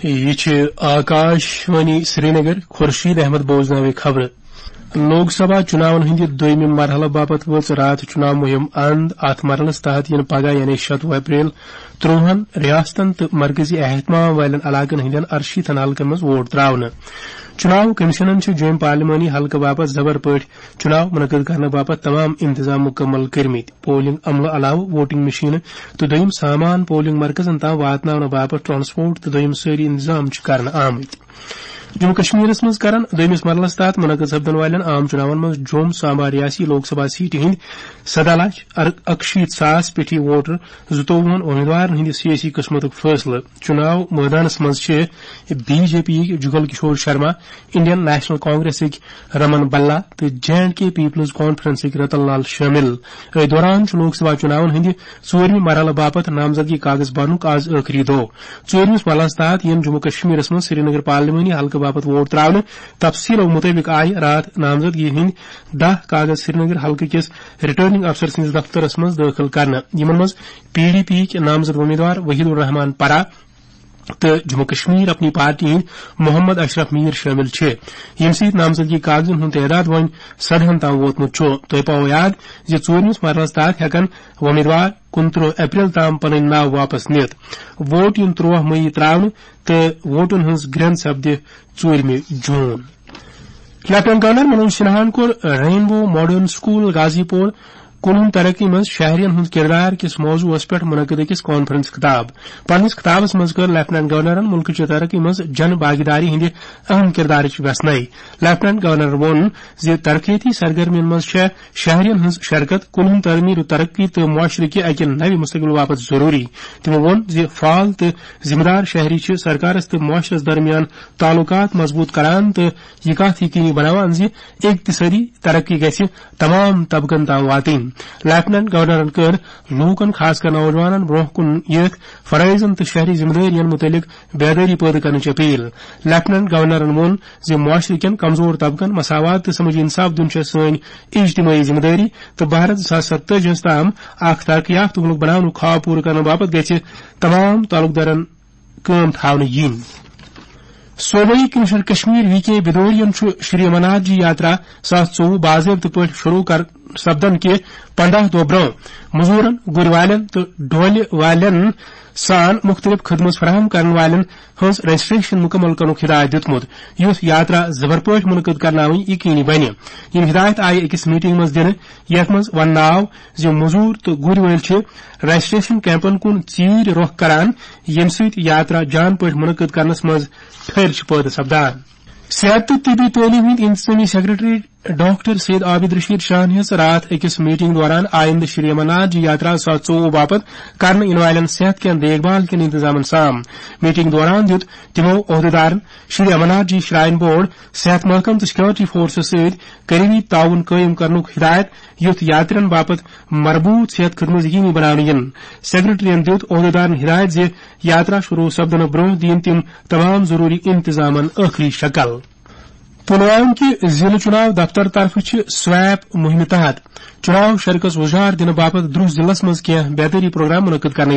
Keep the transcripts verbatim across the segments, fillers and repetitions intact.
یہ آکاشوانی سرینگر خورشید احمد بوزناوی خبر لوک سبھا چناون ہند دویم مرحلہ باپت وچ رات چناو مہم اند ات مرحلس تحت ین پگہ یعنی شتوہ اپریل تروہن ریاستن تو مرکزی اہتمام والن علاقن ہندین ارشیتن حلقن مز ووٹ تراؤن چناو کمیشنن جوم پارلیمانی حلقہ باپت زبر پٲٹھۍ چناو منعقد کرنے باپت تمام انتظام مکمل کرمت پولنگ عملہ علاوہ ووٹنگ مشین تو دویم سامان پولنگ مرکزن تام واتناونہٕ باپت ٹرانسپورٹ تو دویم سٲری انتظام کرنے آمت جموں کشمیرس مز کرن دویمس مرحلس تحت منعقد سپدن والن عام چناون مز جوم سامبا ریاسی لوک سبھا سیٹ ہند سدہ لچھ اکشیت ساس پیٹھی ووٹر زٕتووُہن امیدوارن ہند سیاسی قسمتک فیصلہ چناو میدانس مز B J P Jugal Kishore Sharma Indian National کانگریسک رمن بلا تو جے اینڈ کے پیپلز کانفرنسک رتن لال شامل اتھ دوران لوک سبھا چناون ہند ژوٗرمہِ مرحلہ باپت نامزدگی کاغذ بھرنُک آز ٲخری دۄہ ژوٗرمِس مرحلس تحت یم جموں کشمیرس مز سری نگر پارلیمانی حلقہ باپت ووٹ تراؤن تفصیلو مطابق آئی رات نامزدگی ہند دہ کاغذ سری نگر حلقہ کس ریٹرننگ افسر سندس دفترس مز داخل کرنے یمن مز پی ڈی پی نامزد امیدوار وحید الرحمان پرا تو جموں کشمیر اپنی پارٹی ہند محمد اشرف میر شامل یم سۭتۍ نامزدگی کاغذن ہند تعداد وۄنۍ سدہن تام ووتمت تۄہہِ پاوٕ یاد زِ ژوٗرمِس مرحلس تحت ہیکن امیدوار کُنترٕہ اپریل تام پنٕنۍ ناو واپس نِتھ ووٹ یِن ترٛوہ مئی تراونہٕ تہٕ ووٹن ہٕنٛز گرٛٮ۪ن سپدِ ژوٗرمہِ جوٗن لیفٹنٹ گورنر منوج سنہاہن کوٚر rainbow modern school Ghazipur کُنہن ترقی مز شہرین ہند کردار کس موضوعس پہ منعقد اکس کانفرنس خطاب پنس خطابس مز کر لیفٹنٹ گورنرن ملک چہ ترقی مز جن باغیداری ہند اہم کردارچ ویژنائی لیفٹنٹ گورنر وون زِ ترقیتی سرگرمین مز شہرین ہز شرکت کُنہن تعمیر ترقی تو معاشرے کہ اکہ نو مستقبل باپت ضروری تمو وون زِ فعال تو ذمہ دار شہری چھ سرکارس تو معاشرس درمیان تعلقات مضبوط کران تو یہ کت یقینی بناوان زِ اقتصادی ترقی گژھِ تمام طبقن تام واتٕنۍ لیفٹنٹ گورنرن کر لوکن خاص کر نوجوانن برہ کن یتھ فرائضن تو شہری ذمہ دارین متعلق بیداری پٲدٕ کرنٕچ اپیل لیفٹنٹ گورنرن وون زِ معاشرٕ کٮ۪ن کمزور طبقن مساوات تو سمٲجی انصاف دِیُن چھےٚ سٲنۍ اجتماعی ذمہ دٲری تہٕ بھارت زٕ ساس ستتٲجیَس تام اکھ ترقی یافتہ ملک بناونُک خواب پوٗرٕ کرنہٕ باپت گژھِ تمام تعلق دارن کٲم تھاونہٕ یِنۍ صوبائی کمشنر کشمیر وی کے بدورین شری امرناتھ جی یاترا ساس ژوٚوُہ باضابطہ پٲٹھۍ شروع کر سپدن کہ پندہ دۄہ برونٛہہ مزورن گر والن تو ڈولہِ والن سان مختلف خدمت فراہم کرن والن ہز رجسٹریشن مکمل کرنُک ہدایت دِیُتمُت یُس یاترا زبر پٲٹھۍ منعقد کرناوٕنۍ یقینی بنہِ یم ہدایت آیہِ أکِس میٹنگ منٛز دِنہٕ یتھ منٛز وننہٕ آو زِ موٚزوٗر تہٕ گُرۍ وٲلۍ چھِ رجسٹریشن کیمپن کُن ژیٖرۍ رۄخ کران ییٚمہِ سۭتۍ یاترا جان پٲٹھۍ منعقد کرنس منٛز ٹھٔہر چھِ پٲدٕ سپدان صحت تہٕ طبی تعلیٖم ہٕنٛدۍ انتظامی سیکرٹری ڈاکٹر سید عابد رشید شاہ ہز رات أکِس میٹنگ دوران آئندہ شری امرناتھ جی یاترا ساس ژوٚوُہ باپت کرنہٕ یِنہٕ والٮ۪ن صحت کٮ۪ن دیکھ بھال کٮ۪ن انتظامن سام میٹنگ دوران دیُت تِمو عہدٕدارن شری امرناتھ جی شراین بورڈ صحت محکمہٕ تہٕ سکیورٹی فورسس سۭتۍ قریبی تعاون قٲیِم کرنُک ہدایت یُتھ یاترین باپت مربوط صحت خدمت یقینی بناونہٕ یِن سیکرٹریَن دیُت عہدٕدارن ہدایت زِ یاترا شروع سپدنہٕ برونٛہہ دِیِن تِم تمام ضروری انتظامن ٲخری شکل پلوامہ کہ ضلع چناو دفتر طرف سویپ مہم تحت چناو شرکس وجار دن باپت درہ ضلع مز کی بہتری پروگرام منعقد کرنے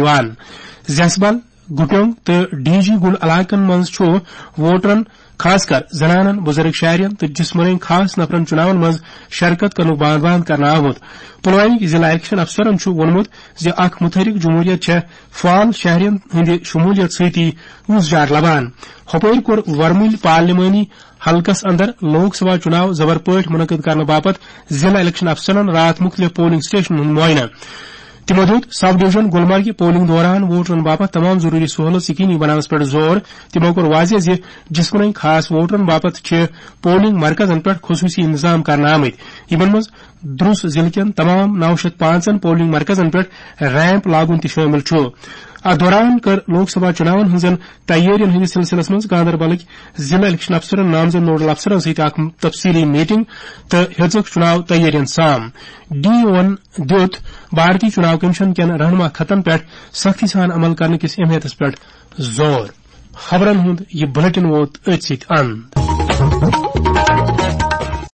زیسبل گٹنگ تو ڈی جی گنڈ علاقن مز ووٹرن خاص کر زنانن بزرگ شہرین تو جسمانی خاص نفرن چناون مز شرکت کرنک بان بان کرنا آمت پلوامہ ضلع الیکشن افسرن وونمت زِ اکھ متحرک جمہوریت چھےٚ فعال شہرین ہندِ شمولیت سۭتی وُزجار لبان ہپٲرۍ کوٚر ورمُلۍ پارلیمانی حلقس اندر لوک سبھا چناو زبر پٲٹھۍ منعقد کرنہٕ باپت ضلع الیکشن افسرن رات مختلف پولنگ سٹیشنن ہُند معائنہ تمو دیُت سب ڈویژن گلمرگہِ پولنگ دوران ووٹرن باپت تمام ضروری سہولت یقینی بناونس پٮ۪ٹھ زور تمو کوٚر واضح زِ جسمٲنی خاص ووٹرن باپت چھِ پولنگ مرکزن پٮ۪ٹھ خصوصی انتظام کرنہٕ آمٕتۍ یمن منٛز درُس ضلع کٮ۪ن تمام نو شیٚتھ پانژن پولنگ مرکزن پٮ۪ٹھ ریمپ لاگُن تہِ شٲمِل چھُ اتھ دوران کٔر لوک سبھا چناون ہٕنٛزن تیٲرین ہٕنٛدِس سلسلس منٛز گاندربلٕکۍ ضلع الیکشن افسرن نامزد نوڈل افسرن سۭتۍ اکھ تفصیلی میٹنگ تہٕ ہیژٕکھ چناو تیٲرین سام ڈی اوَن دیُت بھارتی چناو کمیشن کٮ۪ن رہنما خطن پٮ۪ٹھ سختی سان عمل کرنہٕ کِس اہمیتس پٮ۪ٹھ زور خبرن ہُند یہ بُلٹن ووت أتھۍ سۭتۍ اند